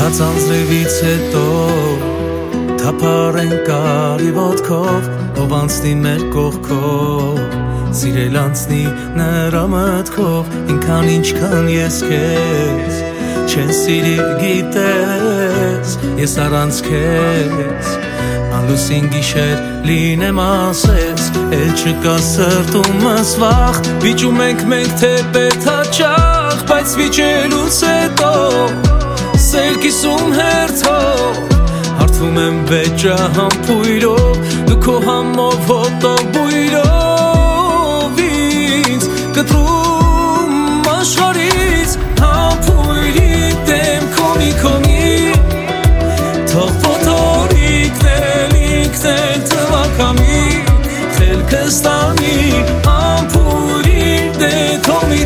Ծանձրևից հետո թափառեն կարի ոտքով ով անցնի մեր կողքով սիրել անցնի նրա մտքով ինքան ինչքան ես քեզ չեն սիրի գիտես ես առանց քեզ անլուսին գիշեր լինեմ ասես էլ չկա սրտումս վախ վիճում ենք մենք թե պետ հաճախ բայց վիճելուց հետո Սեր կիսում հերթով Հարթվում եմ վեճը համպույրով Դու քո համով հոտով բույրով Ինձ կտրում աշխարից Համպույրի դեմ կոմի Թող ոտորիկնել ինքնել թվակամի Խելքը ստանի Համպույրի դե թողմի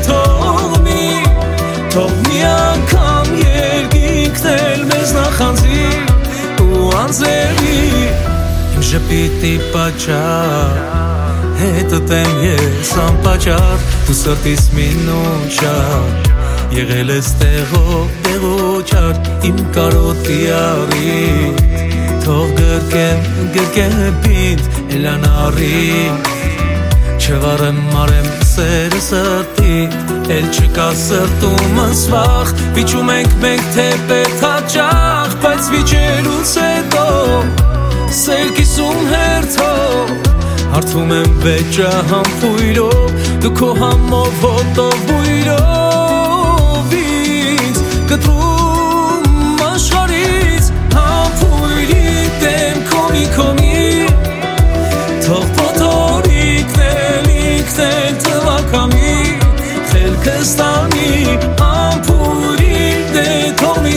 Թող մի անգամ երկինքնել մեզ նախանձի ու անձերի Իմ ժպիտի պատճառ հետդ եմ ես անպատճառ Դու սրտիս մինուչար եղել ես տեղոչար Իմ կարոտի առիթ թող գրկեմ պինդ էլան առիթ Չվարեմ մարեմ սերը սրտիտ Էլ չկա սրտումս վախ Վիճում ենք մենք թե պետ հաճախ Բայց վիճելուց հետո Սեր կիսում հերթով Հարթվում եմ վեճը համպույրով Դու քո համով հոտով բույրով Ինձ կտրում աշխարից Համպույրի դեմ կոմի Թող ոտորիկնել ինքնել թվակամի Խելքը ստանի ամպուրի դե թողմի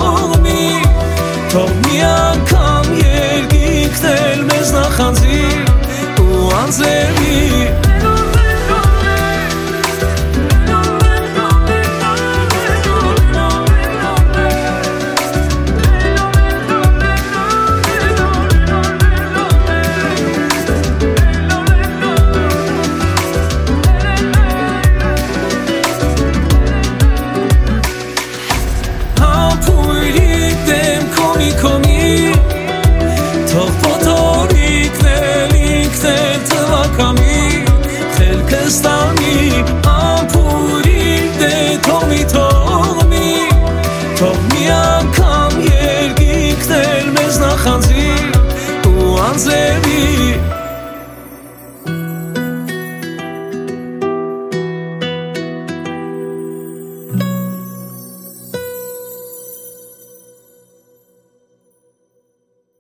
Թող մի անգամ երկինքնել մեզ նախանձի ու անձերի Թող